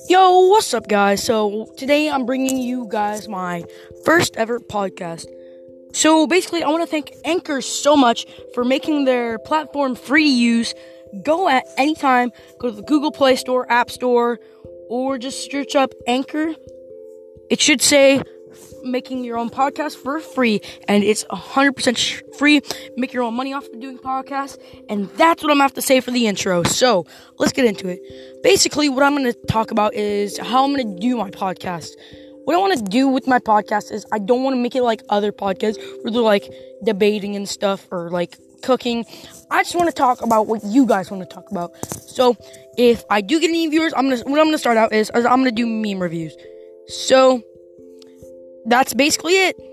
Yo, what's up, guys? So, today I'm bringing you guys my first ever podcast. So, basically, I want to thank Anchor so much for making their platform free to use. Go at any time, go to the Google Play Store, App Store, or just search up Anchor. It should say making your own podcast for free, and it's 100% free. Make your own money off of doing podcasts, and that's what I'm going to have to say for the intro. So, let's get into it. Basically, what I'm going to talk about is how I'm going to do my podcast. What I want to do with my podcast is I don't want to make it like other podcasts where they're like debating and stuff or like cooking. I just want to talk about what you guys want to talk about. So, if I do get any viewers, what I'm going to start out is I'm going to do meme reviews. So, that's basically it.